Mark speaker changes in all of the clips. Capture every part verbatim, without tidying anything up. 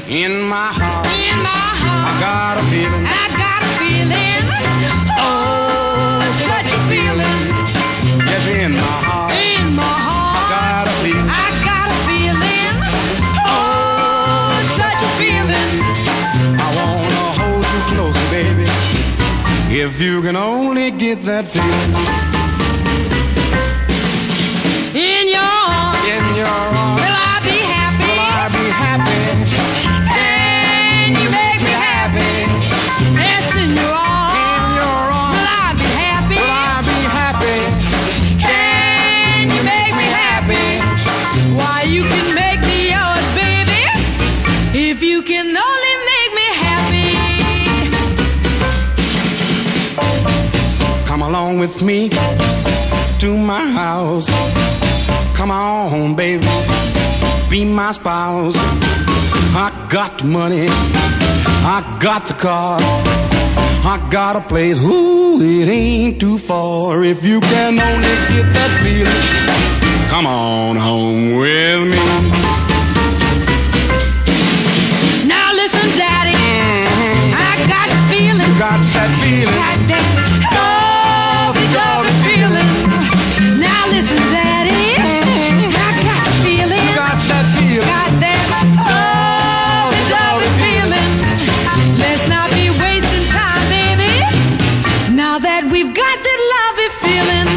Speaker 1: In my heart,
Speaker 2: in my heart,
Speaker 1: I got a feeling,
Speaker 2: I got a feeling. Oh, such a feeling.
Speaker 1: yes, in my heart,
Speaker 2: In my heart,
Speaker 1: I got a feeling,
Speaker 2: I got a feeling. Oh, such a feeling.
Speaker 1: I wanna hold you close, baby, if you can only get that feeling.
Speaker 2: In your arms,
Speaker 1: In your arms,
Speaker 2: will I be happy?
Speaker 1: will I be happy?
Speaker 2: Can you make me happy? Yes, in your arms,
Speaker 1: In your arms,
Speaker 2: will I be happy?
Speaker 1: will I be happy?
Speaker 2: Can you make me happy? Why, you can make me yours, baby, if you can only make me happy.
Speaker 1: Come along with me to my house. Come on, baby, be my spouse. I got the money, I got the car, I got a place, ooh, it ain't too far. If you can only get that feeling, come on home with me.
Speaker 2: Now listen, Daddy,
Speaker 1: Mhm.
Speaker 2: I got a feeling.
Speaker 1: Got that feeling,
Speaker 2: Got that lovey-dovey feeling. Now listen, Daddy, I got a feeling.
Speaker 1: got that feeling.
Speaker 2: Got that lovey-dovey feeling. Let's not be wasting time, baby. Now that we've got that lovey feeling.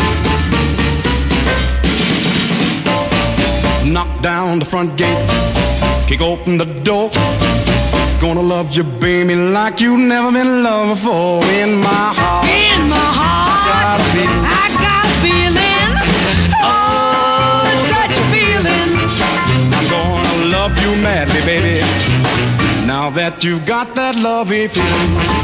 Speaker 1: Knock down the front gate, kick open the door. Gonna love you, baby, like you've never been loved before. In my heart,
Speaker 2: In my heart,
Speaker 1: got a feeling,
Speaker 2: I got a feeling. Oh, such a feeling.
Speaker 1: I'm gonna love you madly, baby, now that you've got that lovey feeling.